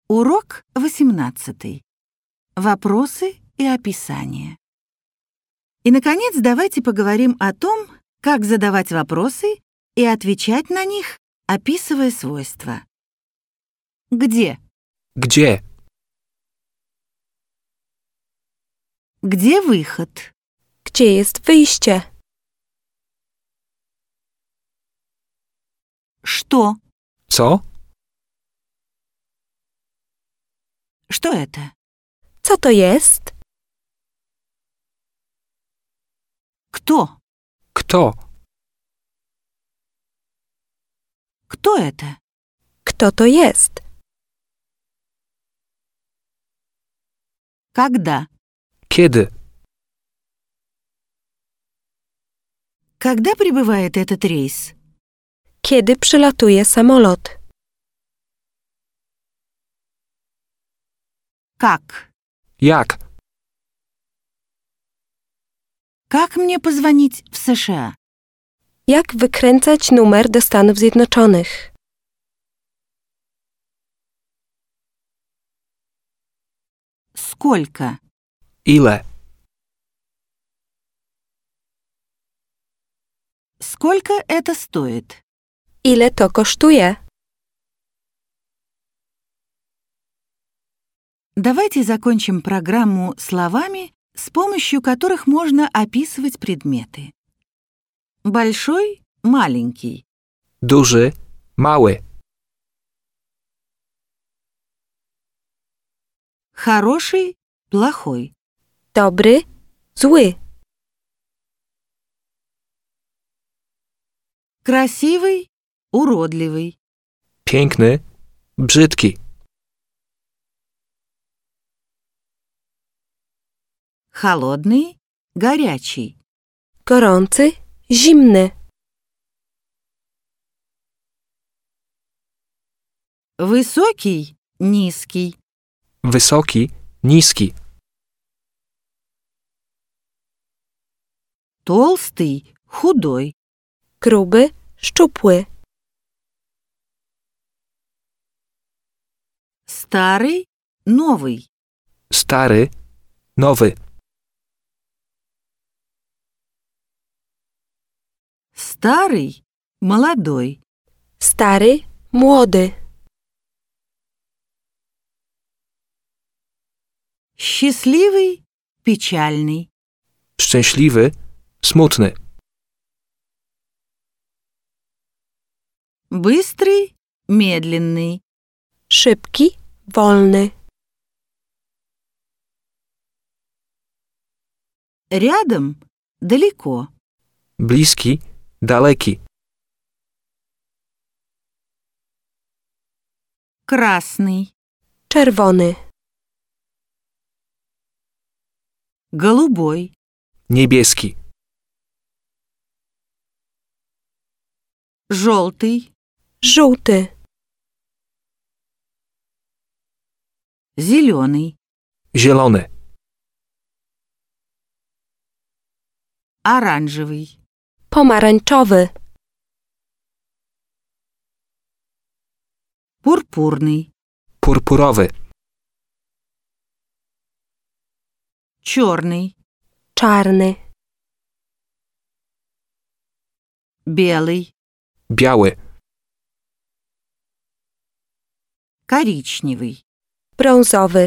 Урок 18. Вопросы и описание. И, наконец, давайте поговорим о том, как задавать вопросы и отвечать на них, описывая свойства. Где? Gdzie? Где выход? Gdzie jest wyjście? Что? Co? Что это? Co to jest? Кто? Kto? Кто это? Kto to jest? Когда? Kiedy? Когда прибывает этот рейс? Kiedy przylatuje samolot? Как? Jak? Как мне позвонить в США? Jak wykręcać numer do Stanów Zjednoczonych? Сколько? Ile? Сколько это стоит? Ile to kosztuje? Давайте закончим программу словами, с помощью которых можно описывать предметы. Большой, маленький. Duży? Mały? Хороший, плохой. Dobry, zły. Красивый, уродливый. Piękny? Brzydki? Холодный, горячий. Gorący, zimny. Высокий, низкий. Wysoki? Niski? Толстый, худой. Gruby, szczupły. Старый, новый. Stary? Nowy? Старый, молодой. Stary, młody. Счастливый, печальный. Szczęśliwy? Smutny? Быстрый, медленный. Szybki, wolny. Рядом, далеко. Bliski? Daleki? Красный, Czerwony. голубой. Niebieski? Желтый, Żółty. зеленый. Zielony? Оранжевый. Pomarańczowy. Пурпурный. Purpurowy? Черный. Czarny. Белый. Biały? Коричневый. Brązowy.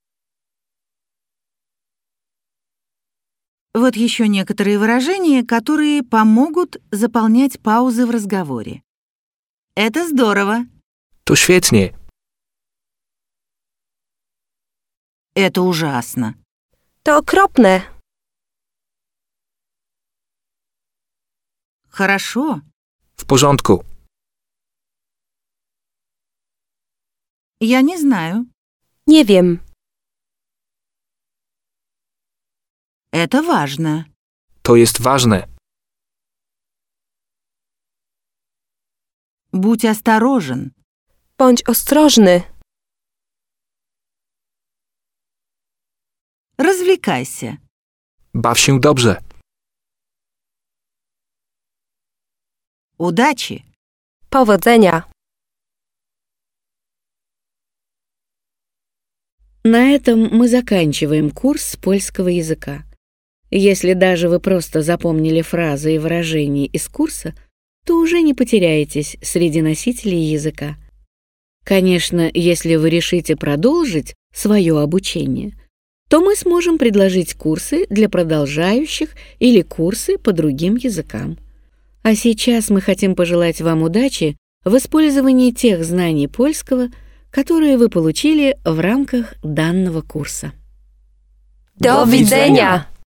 Вот еще некоторые выражения, которые помогут заполнять паузы в разговоре. Это здорово. To świetnie. Это ужасно. To okropne. Хорошо. W porządku. Я не знаю. Nie wiem. Это важно. To jest ważne. Будь осторожен. Bądź ostrożny. Развлекайся. Baw się dobrze. Удачи! Powodzenia! На этом мы заканчиваем курс польского языка. Если даже вы просто запомнили фразы и выражения из курса, то уже не потеряетесь среди носителей языка. Конечно, если вы решите продолжить свое обучение, то мы сможем предложить курсы для продолжающих или курсы по другим языкам. А сейчас мы хотим пожелать вам удачи в использовании тех знаний польского, которые вы получили в рамках данного курса. Do widzenia!